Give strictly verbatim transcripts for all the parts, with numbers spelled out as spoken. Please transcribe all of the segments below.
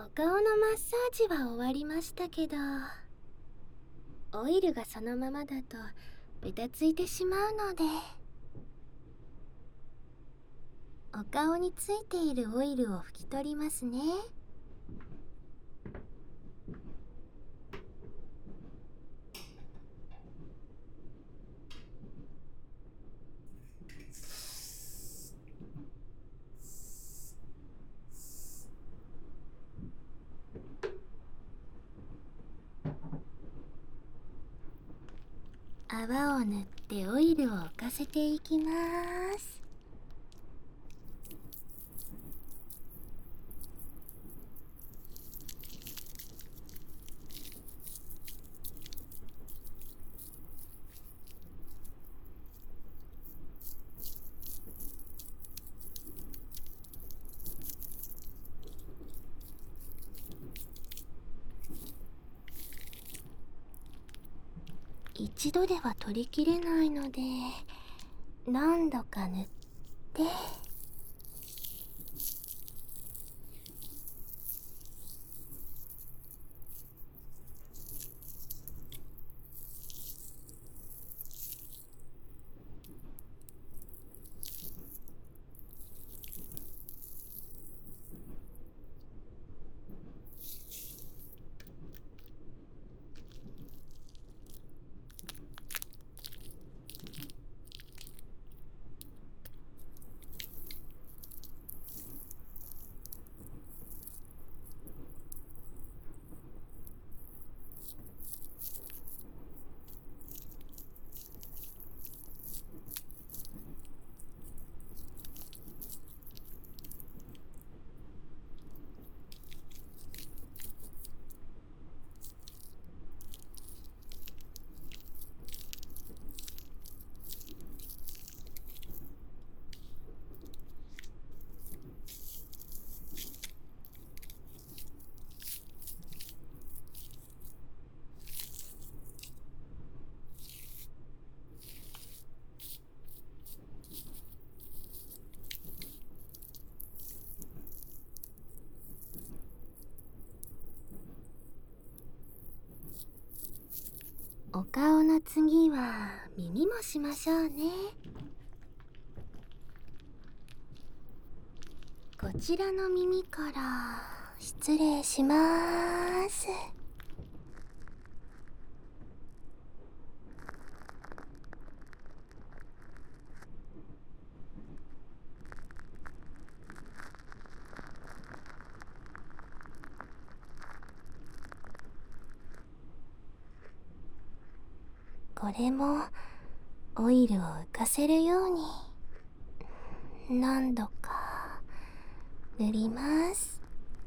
お顔のマッサージは終わりましたけど、オイルがそのままだとベタついてしまうので、お顔についているオイルを拭き取りますね。泡を塗ってオイルを浮かせていきます。一度では取りきれないので、何度か塗って。お顔の次は耳もしましょうね。こちらの耳から失礼します。これもオイルを浮かせるように何度か塗ります。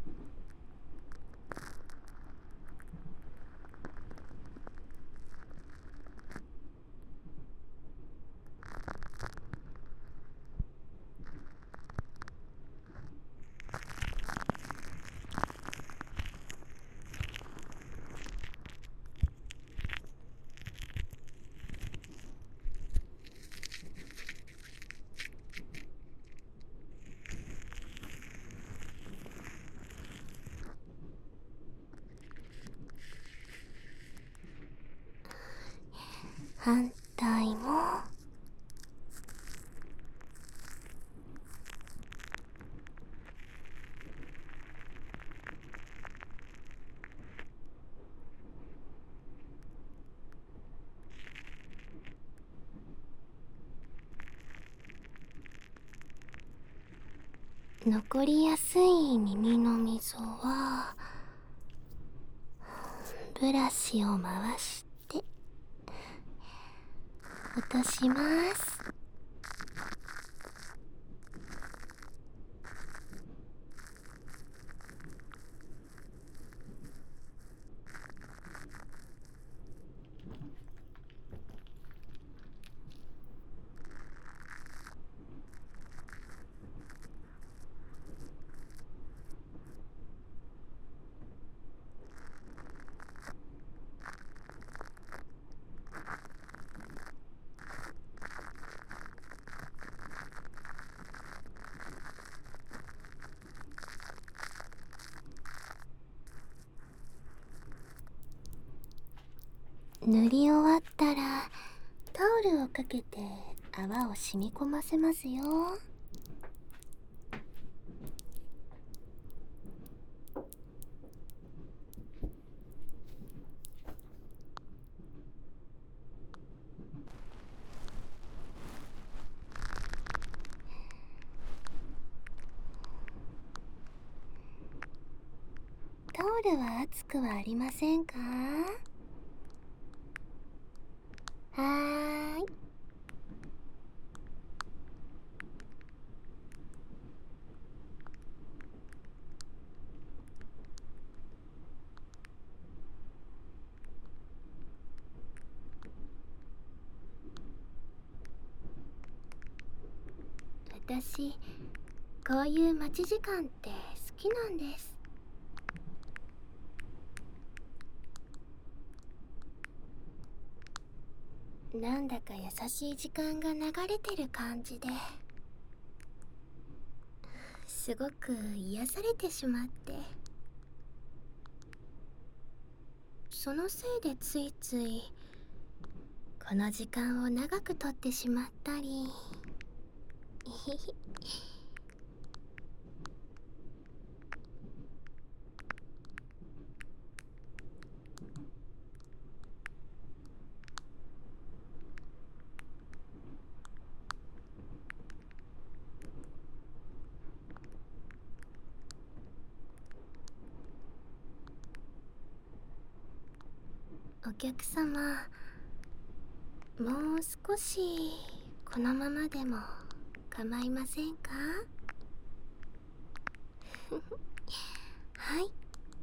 反対も。残りやすい耳の溝はブラシを回して落とします。 塗り終わったらタオルをかけて泡を染み込ませますよ。タオルは熱くはありませんか？はーい。私、こういう待ち時間って好きなんです。なんだか優しい時間が流れてる感じで、すごく癒されてしまって、そのせいでついついこの時間を長くとってしまったり。お客様、もう少しこのままでも構いませんか？はい。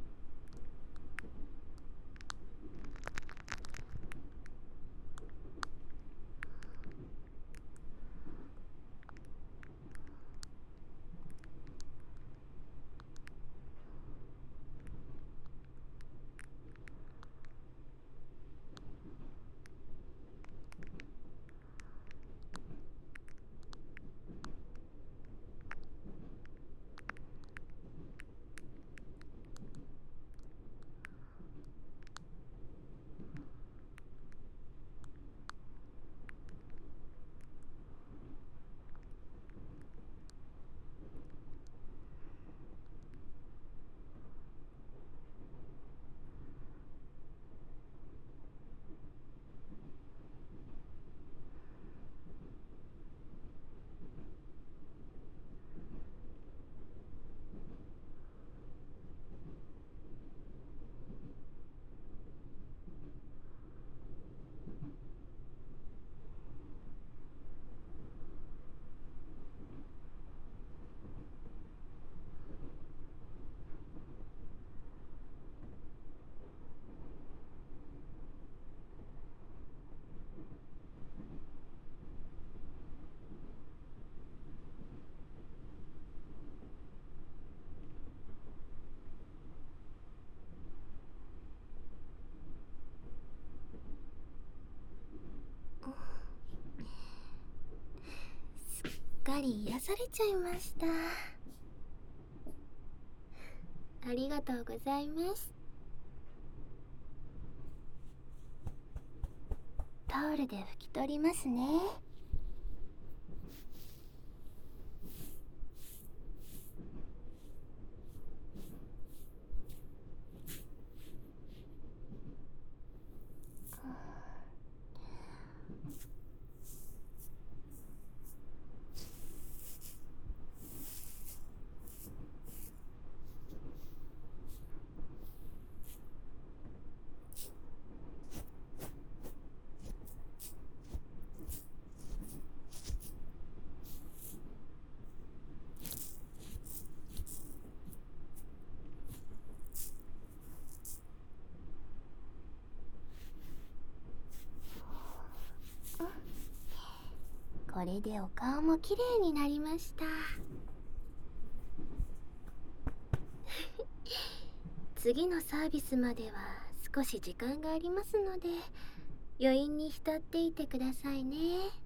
すっかり癒されちゃいました。ありがとうございます。タオルで拭き取りますね。これでお顔もきれいになりました。次のサービスまでは少し時間がありますので、余韻に浸っていてくださいね。